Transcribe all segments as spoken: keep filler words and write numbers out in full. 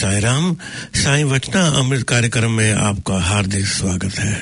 साईं राम। साईं वचना अमृत कार्यक्रम में आपका हार्दिक स्वागत है।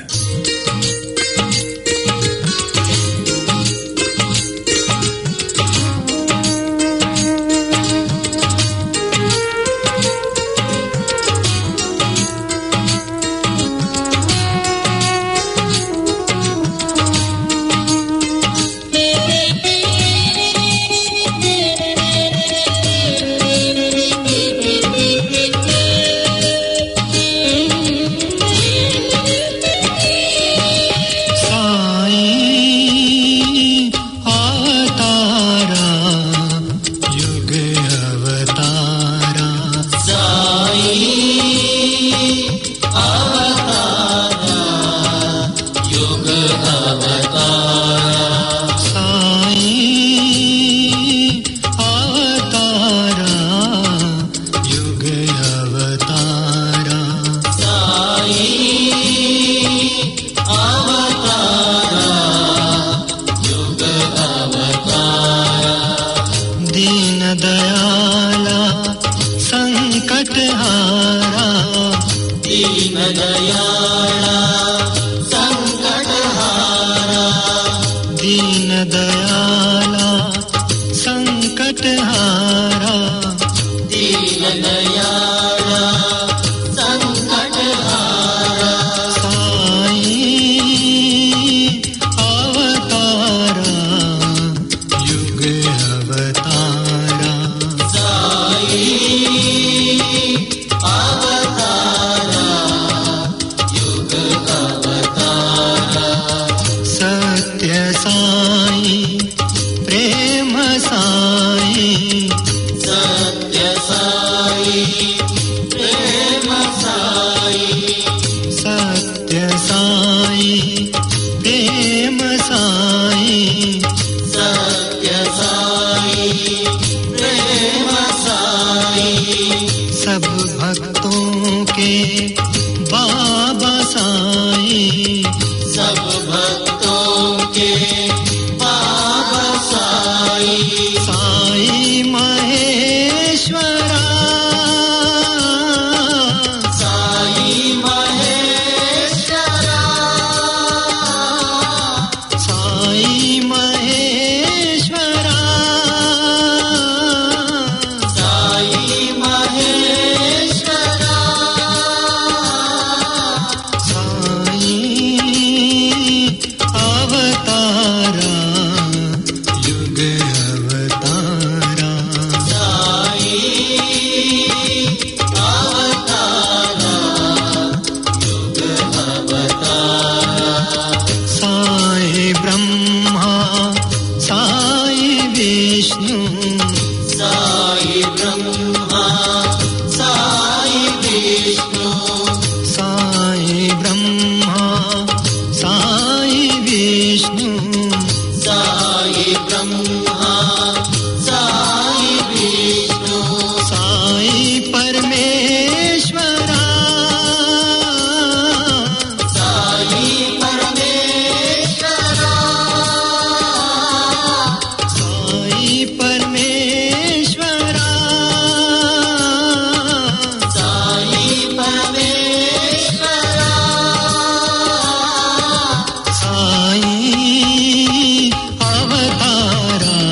अवतारा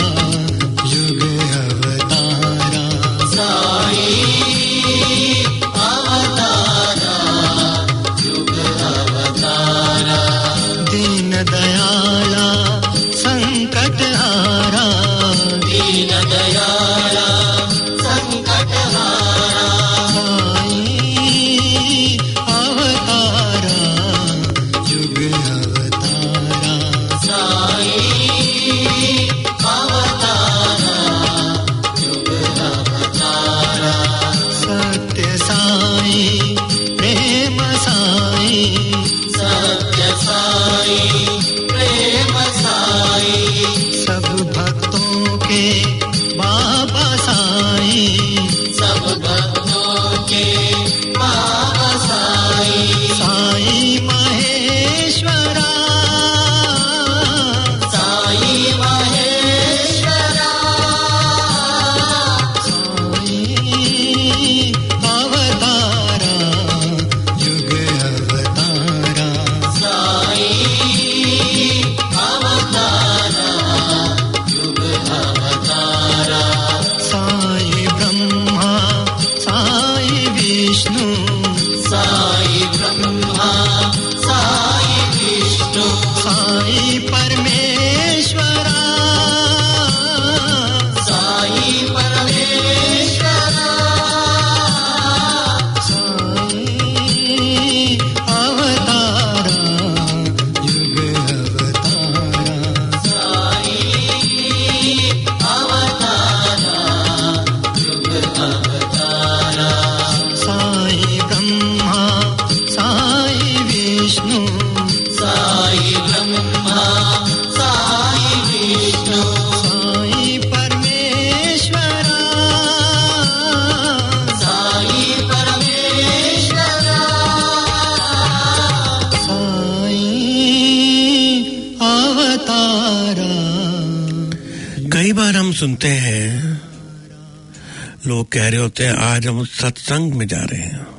कई बार हम सुनते हैं लोग कह रहे होते हैं आज हम सत्संग में जा रहे हैं।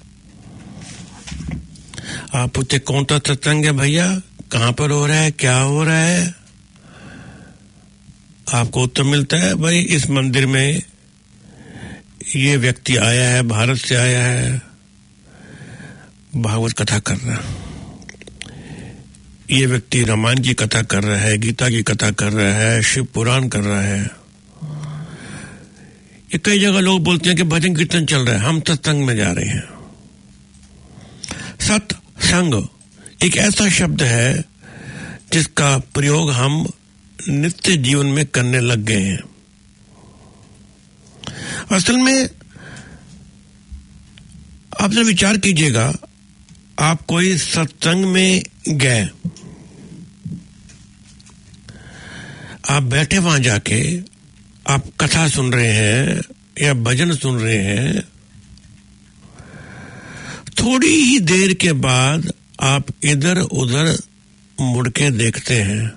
आप पूछते कौन सा सत्संग है भैया, कहां पर हो रहा है, क्या हो रहा है? आपको उत्तर मिलता है भाई इस मंदिर में ये व्यक्ति आया है, भारत से आया है, भागवत कथा कर रहा है। ये व्यक्ति रामायण की कथा कर रहा है, गीता की कथा कर रहा है, शिव पुराण कर रहा है। ये कई जगह लोग बोलते हैं कि भजन कीर्तन चल रहा है, हम सत्संग में जा रहे हैं। सत्संग एक ऐसा शब्द है जिसका प्रयोग हम नित्य जीवन में करने लग गए हैं। असल में आप जब विचार कीजिएगा, आप कोई सत्संग में गए, आप बैठे वहां जाके आप कथा सुन रहे हैं या भजन सुन रहे हैं, थोड़ी ही देर के बाद आप इधर उधर मुड़ के देखते हैं,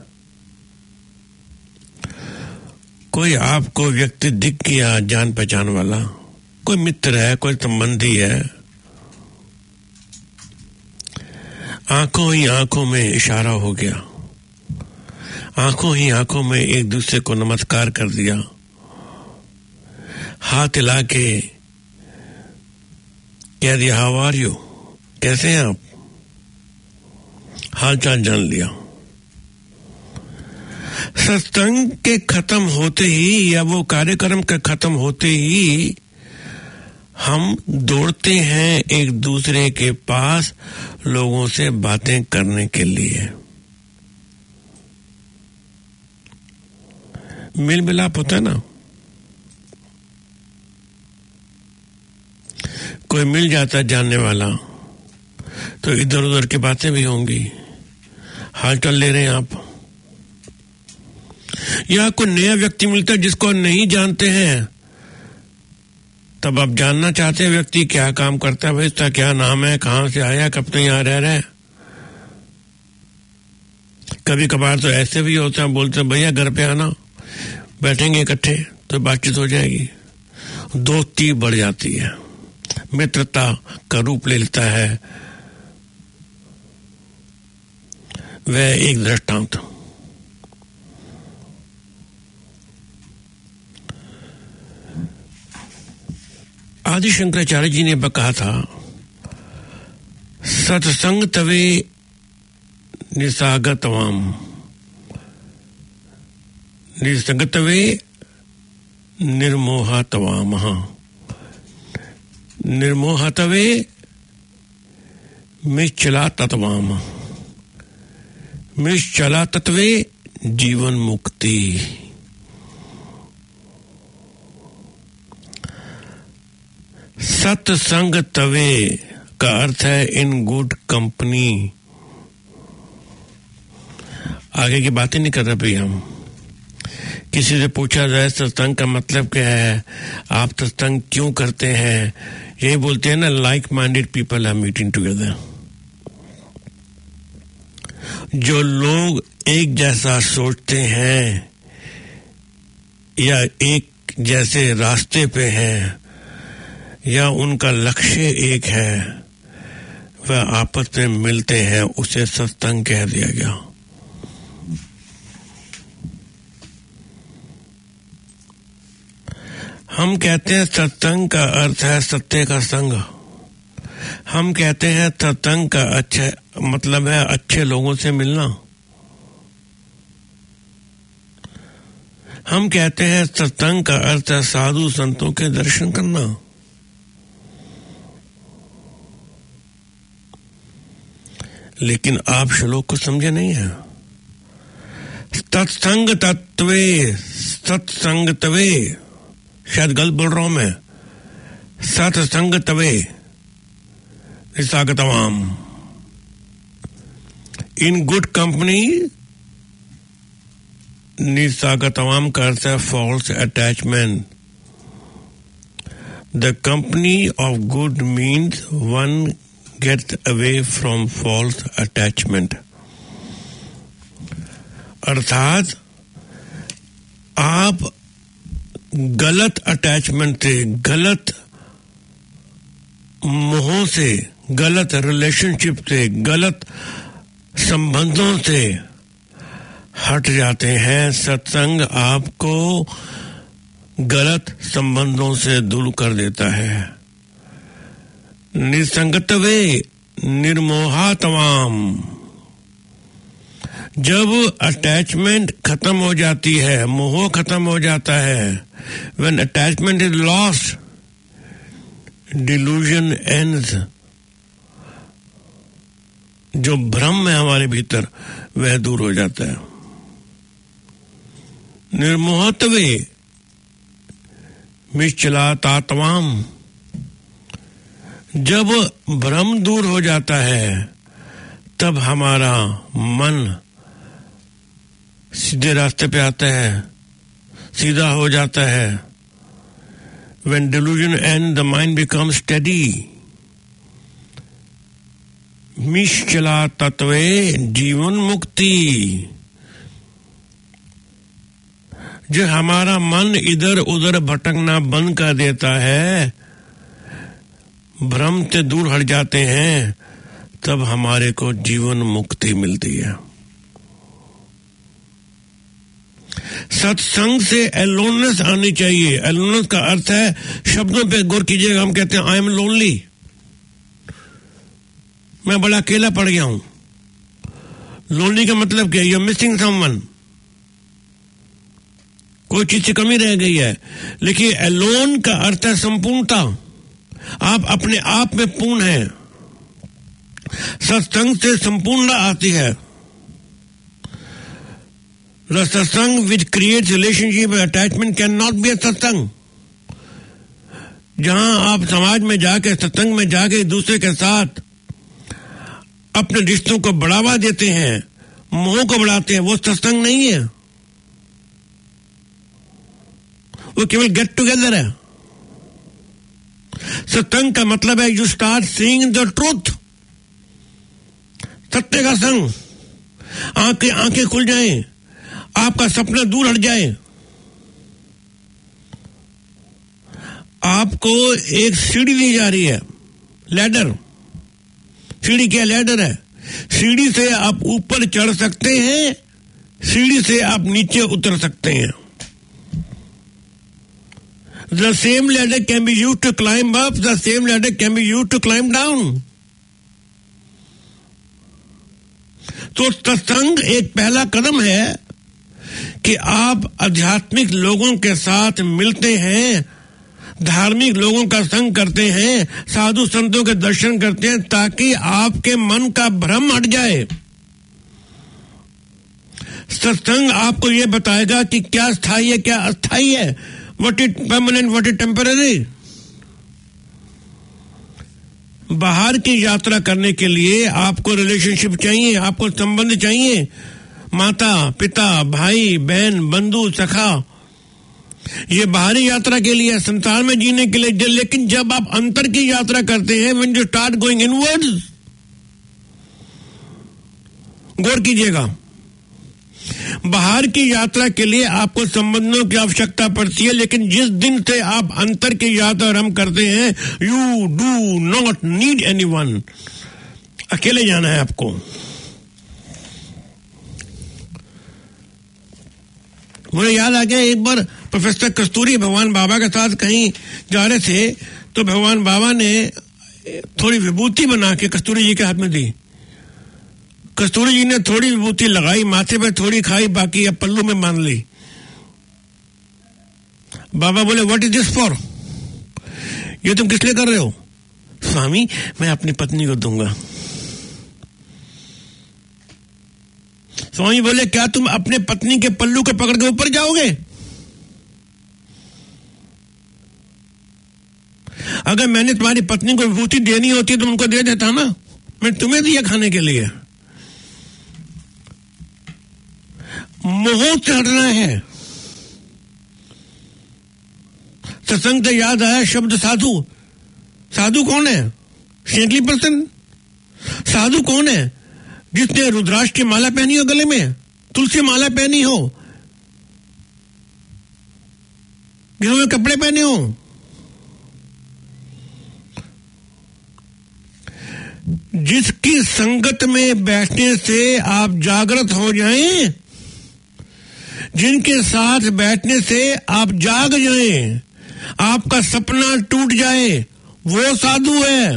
कोई आपको व्यक्ति दिख गया जान पहचान वाला, कोई मित्र है, कोई संबंधी है, आंखों ही आंखों में इशारा हो गया, आंखों ही आंखों में एक दूसरे को नमस्कार कर दिया, हाथ हिला के कह दिया हाउ आर यू, कैसे हैं आप, हाल चाल जान लिया। सत्संग के खत्म होते ही या वो कार्यक्रम के खत्म होते ही हम दौड़ते हैं एक दूसरे के पास लोगों से बातें करने के लिए। मिल मिलाप होता है ना, कोई मिल जाता है जानने वाला तो इधर उधर की बातें भी होंगी, हाल चाल ले रहे हैं आप। या कोई नया व्यक्ति मिलता है जिसको नहीं जानते हैं, तब आप जानना चाहते हैं व्यक्ति क्या काम करता है, भाई इसका क्या नाम है, कहां से आया, कब तक यहां रह रहा है। कभी कभार तो ऐसे भी होता है, बोलते हैं भैया घर पे आना, बैठेंगे इकट्ठे तो बातचीत हो जाएगी, दोस्ती बढ़ जाती है, मित्रता का रूप ले लेता है। वह एक दृष्टांत। आदि शंकराचार्य जी ने कहा था, सत्संग तवे निसागतवाम, निसंगतवे निर्मोहतवाम, निर्मोहतवे मिश्चला तत्वाम, मिश्चला तत्वे जीवन मुक्ति। सत्संग तवे का अर्थ है इन गुड कंपनी। आगे की बातें नहीं कर रहे भाई हम। किसी से पूछा जाए सत्संग का मतलब क्या है, आप सत्संग क्यों करते हैं, यही बोलते हैं ना, like minded people are meeting together. जो लोग एक जैसा सोचते हैं या एक जैसे रास्ते पे हैं या उनका लक्ष्य एक है, वह आपस में मिलते हैं, उसे सत्संग कह दिया गया। हम कहते हैं सत्संग का अर्थ है सत्य का संग। हम कहते हैं सत्संग का अच्छा मतलब है अच्छे लोगों से मिलना। हम कहते हैं सत्संग का अर्थ है साधु संतों के दर्शन करना। लेकिन आप श्लोक को समझे नहीं है। सत्संग तत्वे, सत्संग तवे, शायद गलत बोल रहा हूं मैं, सत्संग तवे निसागतवाम, इन गुड कंपनी। निसागतवाम का अर्थ है false attachment. The company of good means one gets away from false attachment. अर्थात आप गलत अटैचमेंट से, गलत मोह से, गलत रिलेशनशिप से, गलत संबंधों से हट जाते हैं। सत्संग आपको गलत संबंधों से दूर कर देता है। निसंगतवे निर्मोहात्माम, जब अटैचमेंट खत्म हो जाती है, मोह खत्म हो जाता है, when attachment is lost, delusion ends. जो भ्रम है हमारे भीतर वह दूर हो जाता है। निर्मोहत्वे निश्चलातात्माम, जब भ्रम दूर हो जाता है तब हमारा मन सीधे रास्ते पे आता है, सीधा हो जाता है। When delusion ends, the mind becomes steady. निश्चला तत्वे जीवन मुक्ति। जो हमारा मन इधर उधर भटकना बंद कर देता है, भ्रम से दूर हट जाते हैं, तब हमारे को जीवन मुक्ति मिलती है। सत्संग से एलोननेस आनी चाहिए। एलोननेस का अर्थ है, शब्दों पे गौर कीजिएगा, हम कहते हैं आई एम लोनली, मैं बड़ा अकेला पड़ गया हूं। लोनली का मतलब क्या? यू आर मिसिंग समवन, कोई चीज की कमी रह गई है। लेकिन एलोन का अर्थ है संपूर्णता, आप अपने आप में पूर्ण हैं। सत्संग से संपूर्णता आती है। The satsang which creates relationship and attachment cannot be a satsang. जहां आप समाज में जाके, सत्संग में जाके दूसरे के साथ अपने रिश्तों को बढ़ावा देते हैं, मोह को बढ़ाते हैं, वो सत्संग नहीं है, वो केवल गेट टुगेदर है। सत्संग का मतलब है you start seeing the truth, सत्य का संग। आंखें आंखें खुल जाएं, आपका सपना दूर हट जाए। आपको एक सीढ़ी दी जा रही है, लैडर। सीढ़ी क्या? लैडर है। सीढ़ी से आप ऊपर चढ़ सकते हैं, सीढ़ी से आप नीचे उतर सकते हैं। The same ladder can be used to climb up, the same ladder can be used to climb down. तो सत्संग एक पहला कदम है कि आप आध्यात्मिक लोगों के साथ मिलते हैं, धार्मिक लोगों का संग करते हैं, साधु संतों के दर्शन करते हैं, ताकि आपके मन का भ्रम हट जाए। सत्संग आपको यह बताएगा कि क्या स्थायी है, क्या अस्थायी है, what is permanent, what is temporary. बाहर की यात्रा करने के लिए आपको रिलेशनशिप चाहिए, आपको संबंध चाहिए, माता पिता, भाई बहन, बंधु सखा। ये बाहरी यात्रा के लिए, संसार में जीने के लिए। लेकिन जब आप अंतर की यात्रा करते हैं, when you start going inwards, गौर कीजिएगा, बाहर की यात्रा के लिए आपको संबंधों की आवश्यकता पड़ती है। लेकिन जिस दिन से आप अंतर की यात्रा आरंभ करते हैं, you do not need anyone, अकेले जाना है आपको। मुझे याद आ गया, एक बार प्रोफेसर कस्तूरी भगवान बाबा के साथ कहीं जा रहे थे, तो भगवान बाबा ने थोड़ी विभूति बना के कस्तूरी जी के हाथ में दी। कस्तूरी जी ने थोड़ी विभूति लगाई, माथे पे थोड़ी खाई, बाकी अब पल्लू में बांध ली। बाबा बोले, व्हाट इज दिस फॉर? ये तुम किस लिए कर रहे हो? स्वामी, मैं अपनी पत्नी को दूंगा। स्वामी बोले, क्या तुम अपने पत्नी के पल्लू को पकड़ के ऊपर जाओगे? अगर मैंने तुम्हारी पत्नी को विभूति देनी होती तो उनको दे देता ना, मैं तुम्हें दिया खाने के लिए। मोह से हटना है। सत्संग से याद आया शब्द साधु। साधु कौन है? Saintly person. साधु कौन है? जिसने रुद्राक्ष की माला पहनी हो गले में, तुलसी माला पहनी हो, गिरोए कपड़े पहने हो, जिसकी संगत में बैठने से आप जागृत हो जाएं, जिनके साथ बैठने से आप जाग जाएं, आपका सपना टूट जाए, वो साधु है।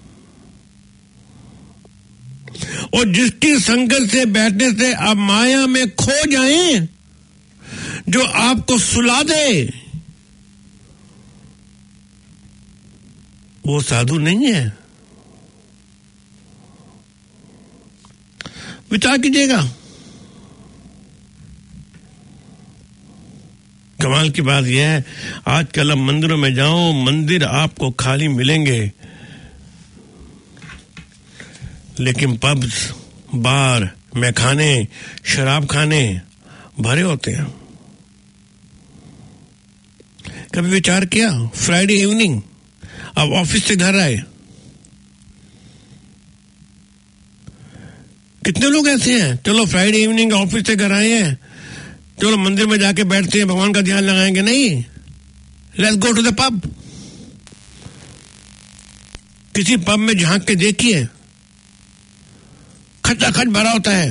और जिसकी संगत से बैठने से आप माया में खो जाएं, जो आपको सुला दे, वो साधु नहीं है। विचार कीजिएगा। कमाल की बात यह है, आजकल अब मंदिरों में जाओ, मंदिर आपको खाली मिलेंगे, लेकिन पब्स, बार, मैखाने, शराब खाने भरे होते हैं। कभी विचार किया, फ्राइडे इवनिंग अब ऑफिस से घर आए, कितने लोग ऐसे हैं, चलो फ्राइडे इवनिंग ऑफिस से घर आए हैं, चलो मंदिर में जाके बैठते हैं, भगवान का ध्यान लगाएंगे। नहीं, let's go to the pub. किसी पब में झांक के देखिए, खचाखच भरा होता है,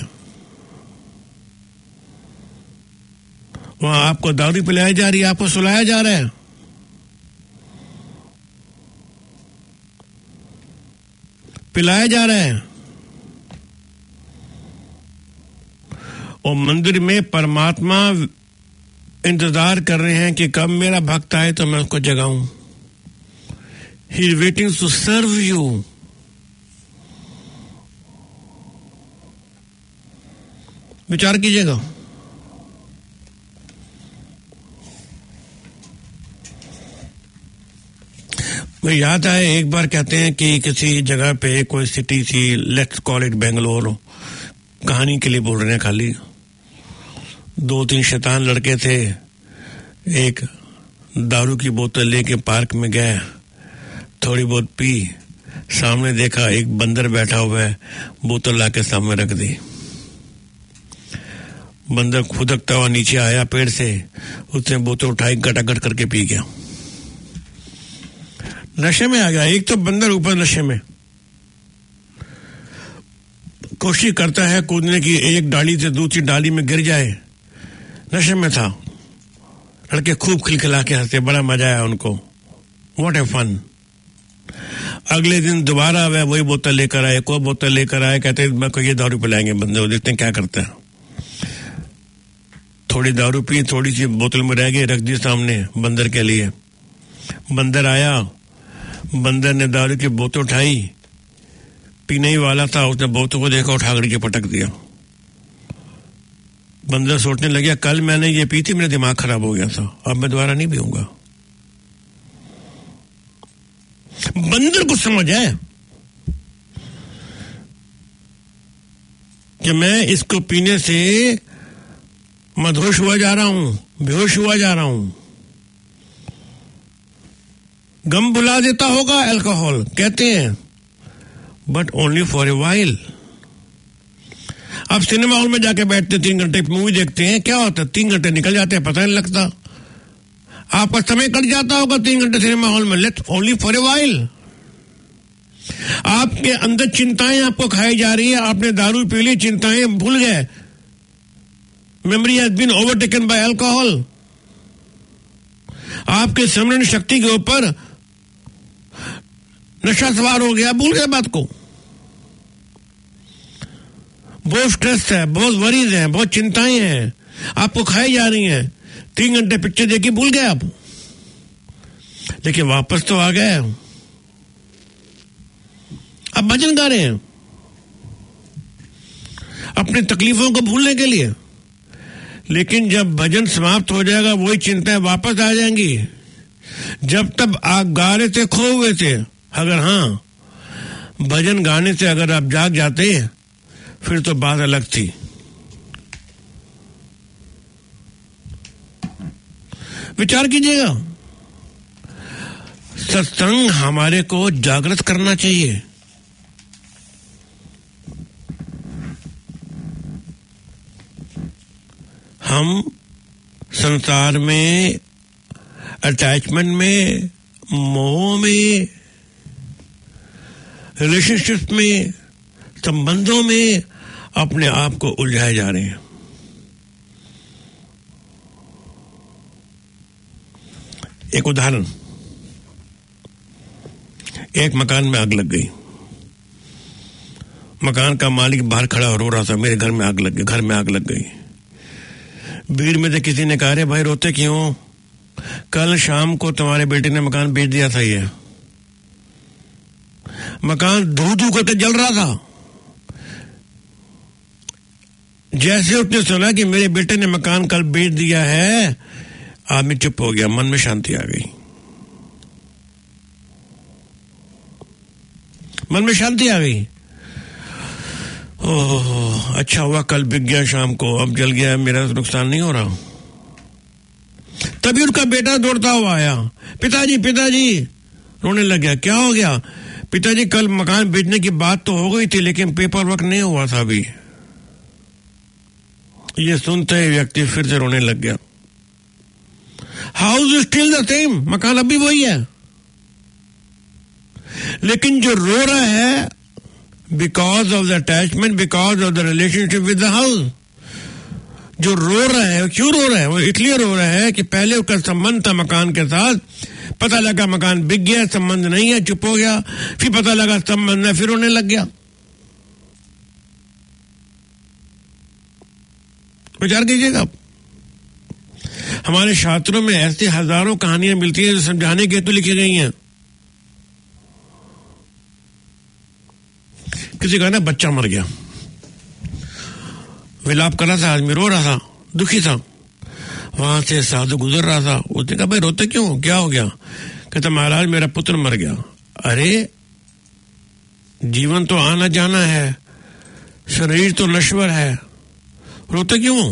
वहां आपको दारू पिलाई जा रही है, आपको सुलाया जा रहा है। पिलाया जा रहा है। और मंदिर में परमात्मा इंतजार कर रहे हैं कि कब मेरा भक्त आए तो मैं उसको जगाऊं। He is waiting to serve you. विचार कीजिएगा। मुझे याद आए, एक बार कहते हैं कि किसी जगह पे कोई सिटी थी, लेट्स कॉल इट बेंगलोर, कहानी के लिए बोल रहे हैं खाली, दो तीन शैतान लड़के थे, एक दारू की बोतल लेके पार्क में गए, थोड़ी बहुत पी, सामने देखा एक बंदर बैठा हुआ है, बोतल लाके सामने रख दी। बंदर खुदकता हुआ नीचे आया पेड़ से, उसने बोतल उठाई, गटागट करके पी गया, नशे में आ गया। एक तो बंदर ऊपर नशे में, कोशिश करता है कूदने की, एक डाली से दूसरी डाली में गिर जाए, नशे में था। लड़के खूब खिलखिला के हंसते, बड़ा मजा आया उनको, व्हाट ए फन। अगले दिन दोबारा वह वही बोतल लेकर आए, कोई बोतल लेकर आए, कहते मैं को ये दारू पिलाएंगे बंदे, देखते हैं क्या करते हैं। थोड़ी दारू पी, थोड़ी सी बोतल में रह गई, रख दी सामने बंदर के लिए। बंदर आया, बंदर ने दारू की बोतल उठाई, पीने ही वाला था, उसने बोतल को देखा, उठा करके पटक दिया। बंदर सोचने लगा, कल मैंने ये पी थी, मेरा दिमाग खराब हो गया था, अब मैं दोबारा नहीं पीऊंगा। बंदर को समझ है कि मैं इसको पीने से मदहोश हुआ जा रहा हूं, बेहोश हुआ जा रहा हूं। गम बुला देता होगा अल्कोहल, कहते हैं, but only for a while. आप सिनेमा हॉल में जाके बैठते, तीन घंटे मूवी देखते हैं, क्या होता है, तीन घंटे निकल जाते हैं, पता नहीं लगता। आपका समय कट जाता होगा तीन घंटे सिनेमा हॉल में, let's only for a while. आपके अंदर चिंताएं आपको खाई जा रही है, आपने दारू पी ली, चिंताएं भूल गए, memory has been overtaken by alcohol. आपके स्मरण शक्ति के ऊपर नशा सवार हो गया, भूल गए बात को। बहुत स्ट्रेस है, बहुत वरीज है, बहुत चिंताएं हैं, आपको खाई जा रही हैं। तीन घंटे पिक्चर देखी, भूल गए आप, लेकिन वापस तो आ गए। अब भजन गा रहे हैं अपनी तकलीफों को भूलने के लिए, लेकिन जब भजन समाप्त हो जाएगा, वही चिंताएं वापस आ जाएंगी। जब तक आप गा रहे थे, खो हुए थे। अगर हाँ, भजन गाने से अगर आप जाग जाते, फिर तो बात अलग थी। विचार कीजिएगा, सत्संग हमारे को जागृत करना चाहिए। हम संसार में, अटैचमेंट में, मोह में, रिलेशनशिप में, संबंधों में अपने आप को उलझाए जा रहे हैं। एक उदाहरण, एक मकान में आग लग गई। मकान का मालिक बाहर खड़ा रो रहा था, मेरे घर में आग लग गई, घर में आग लग गई। भीड़ में से किसी ने कहा, रे भाई रोते क्यों? कल शाम को तुम्हारे बेटे ने मकान बेच दिया था। ये मकान धू धू करके जल रहा था। जैसे उसने सुना कि मेरे बेटे ने मकान कल बेच दिया है, आदमी चुप हो गया, मन में शांति आ गई। मन में शांति आ गई। ओह, अच्छा हुआ कल बिक गया शाम को, अब जल गया, मेरा नुकसान नहीं हो रहा। तभी उसका बेटा दौड़ता हुआ आया, पिताजी पिताजी, रोने लग गया। क्या हो गया? पिताजी कल मकान बेचने की बात तो हो गई थी, लेकिन पेपर वर्क नहीं हुआ था अभी। ये सुनते ही व्यक्ति फिर से रोने लग गया। House is still the same, मकान अभी वही है, लेकिन जो रो रहा है because of the attachment, because of the relationship with the house, जो रो रहा है, क्यों रो रहा है? वो इसलिए रो रहा है कि पहले उसका संबंध था मकान के साथ, पता लगा मकान बिक गया, संबंध नहीं है, चुप हो गया। फिर पता लगा संबंध है, फिर रोने लग गया। विचार कीजिएगा। हमारे शास्त्रों में ऐसी हजारों कहानियां मिलती हैं जो समझाने के हेतु लिखी गई हैं। किसी का ना बच्चा मर गया, विलाप कर रहा था, आदमी रो रहा था, दुखी था। वहां से साधु गुजर रहा था, उसने कहा, भाई रोते क्यों, क्या हो गया? कहता, महाराज मेरा पुत्र मर गया। अरे जीवन तो आना जाना है, शरीर तो नश्वर है, रोते क्यों?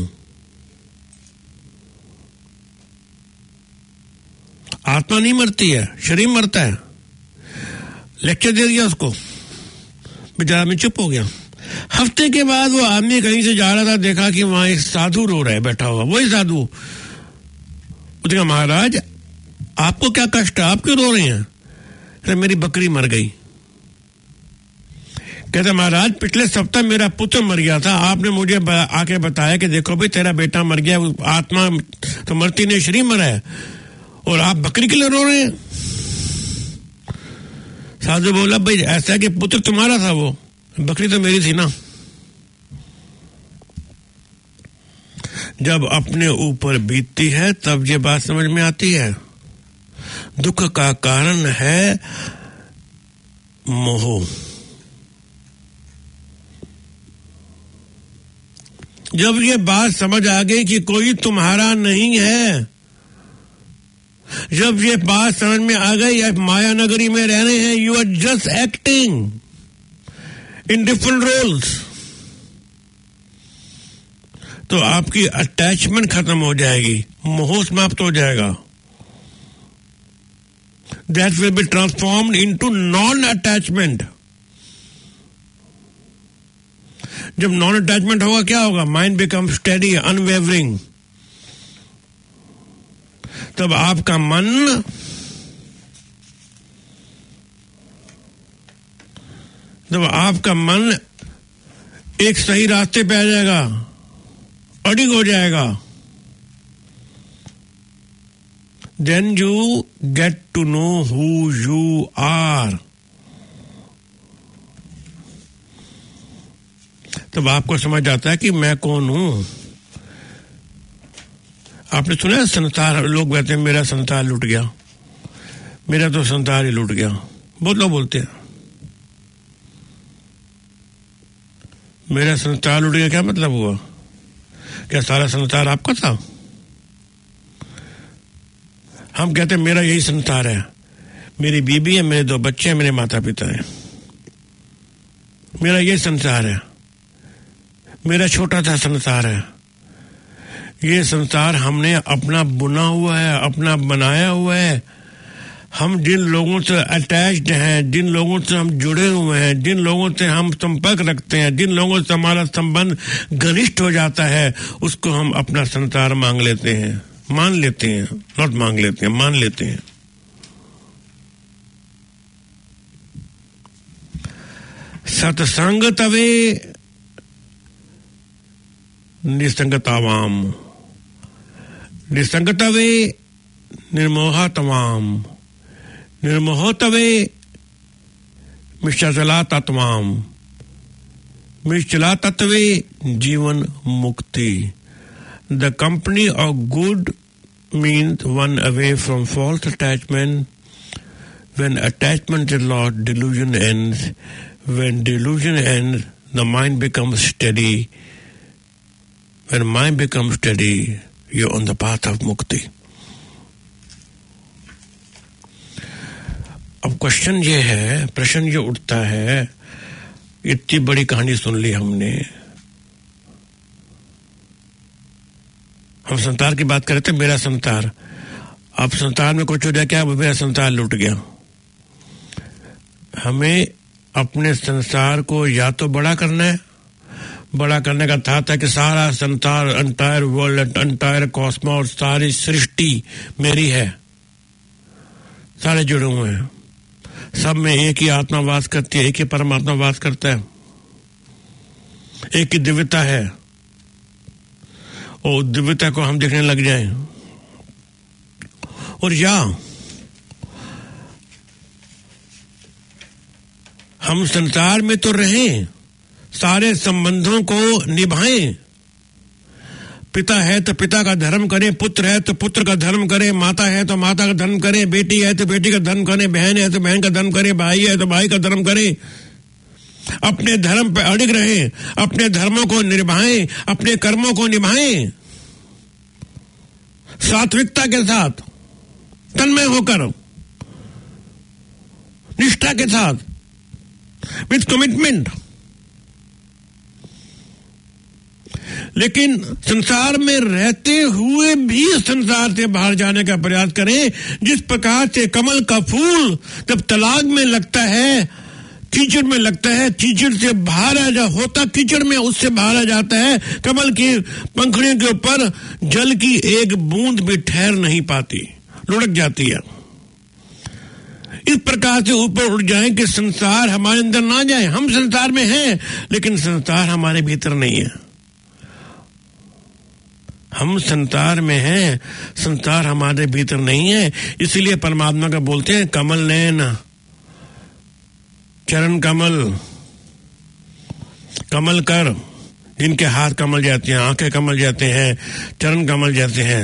आत्मा नहीं मरती है, शरीर मरता है। लेक्चर दे दिया उसको, बेचारा आदमी चुप हो गया। हफ्ते के बाद वो आदमी कहीं से जा रहा था, देखा कि वहां एक साधु रो रहा है, बैठा हुआ, वही साधु। उसने कहा, महाराज आपको क्या कष्ट है, आप क्यों रो रहे हैं? अरे मेरी बकरी मर गई। कहते, महाराज पिछले सप्ताह मेरा पुत्र मर गया था, आपने मुझे आके बताया कि देखो भाई तेरा बेटा मर गया, आत्मा तो मरती नहीं, शरीर मरा है, और आप बकरी के लिए रो रहे हैं। साधु बोला, भाई ऐसा है कि पुत्र तुम्हारा था, वो बकरी तो मेरी थी ना। जब अपने ऊपर बीतती है तब ये बात समझ में आती है। दुख का कारण है मोह। जब ये बात समझ आ गई कि कोई तुम्हारा नहीं है, जब ये बात समझ में आ गई आप माया नगरी में रह रहे हैं, you are just acting in different roles, तो आपकी अटैचमेंट खत्म हो जाएगी, मोह समाप्त हो जाएगा। That will be transformed into non attachment. जब नॉन अटैचमेंट होगा क्या होगा? Mind become steady, unwavering. तब आपका मन जब आपका मन एक सही रास्ते पे आ जाएगा, अडिग हो जाएगा, then you get to know who you are. तब आपको समझ आता है कि मैं कौन हूं। आपने सुना है संसार, लोग कहते हैं मेरा संसार लूट गया, मेरा तो संसार ही लूट गया। बहुत लोग बोलते हैं मेरा संसार लूट गया। क्या मतलब हुआ? क्या सारा संसार आपका था? हम कहते हैं मेरा यही संसार है, मेरी बीबी है, मेरे दो बच्चे हैं, मेरे माता पिता हैं, मेरा यही संसार है, मेरा छोटा सा संसार है। ये संसार हमने अपना बुना हुआ है, अपना बनाया हुआ है, हम जिन लोगों से अटैच्ड हैं, जिन लोगों से हम जुड़े हुए हैं, जिन लोगों से हम संपर्क रखते हैं, जिन लोगों से हमारा संबंध घनिष्ठ हो जाता है, उसको हम अपना संसार मांग लेते हैं, मान लेते हैं, नॉट मांग लेते हैं, मान लेते हैं। सत्संग तवे निसंगतावाम, निसंगतवे निर्मोहा तमाम, निर्मोहतवे मिश्चला तत्वाम, मिश्चला तत्वे जीवन मुक्ति। The company of good means one away from false attachment. When attachment is lost, delusion ends. When delusion ends, the mind becomes steady. When mind becomes steady, you're on the path of mukti. अब question ये है, प्रश्न ये उठता है, इतनी बड़ी कहानी सुन ली हमने, हम संसार की बात कर रहे थे, मेरा संसार, अब संसार में कुछ हो जाए क्या, मेरा संसार लूट गया। हमें अपने संसार को या तो बड़ा करना है, बड़ा करने का था, था कि सारा संसार, एंटायर वर्ल्ड, एंटायर कॉस्मोस, सारी सृष्टि मेरी है, सारे जुड़े हुए हैं, सब में एक ही आत्मा वास करती है, एक ही परमात्मा वास करता है, एक ही दिव्यता है, और दिव्यता को हम देखने लग जाएं। और या हम संसार में तो रहें, सारे संबंधों को निभाएं, पिता है तो पिता का धर्म करें, पुत्र है तो पुत्र का धर्म करें, माता है तो माता का धर्म करें, बेटी है तो बेटी का धर्म करें, बहन है तो बहन का धर्म करें, भाई है तो भाई का धर्म करें, अपने धर्म पर अड़िग रहें, अपने धर्मों को निभाएं, अपने कर्मों को निभाएं, सात्विकता के साथ, तन्मय होकर, निष्ठा के साथ, विथ कमिटमेंट। लेकिन संसार में रहते हुए भी संसार से बाहर जाने का प्रयास करें। जिस प्रकार से कमल का फूल जब तालाब में लगता है, कीचड़ में लगता है, कीचड़ से बाहर आ जा होता कीचड़ में उससे बाहर आ जाता है, कमल की पंखुड़ियों के ऊपर जल की एक बूंद भी ठहर नहीं पाती, लुढ़क जाती है। इस प्रकार से ऊपर उठ जाए कि संसार हमारे अंदर ना जाए। हम संसार में हैं, लेकिन संसार हमारे भीतर नहीं है। हम संसार में हैं, संसार हमारे भीतर नहीं है। इसलिए परमात्मा का बोलते हैं कमल नयन, चरण कमल, कमल कर, जिनके हाथ कमल जाते हैं, आंखें कमल जाते हैं, चरण कमल जाते हैं।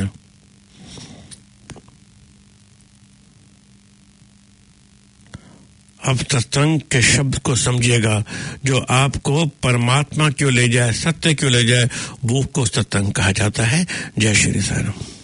अब सत्संग के शब्द को समझिएगा, जो आपको परमात्मा क्यों ले जाए, सत्य क्यों ले जाए, वो को सत्संग कहा जाता है। जय श्री साईं।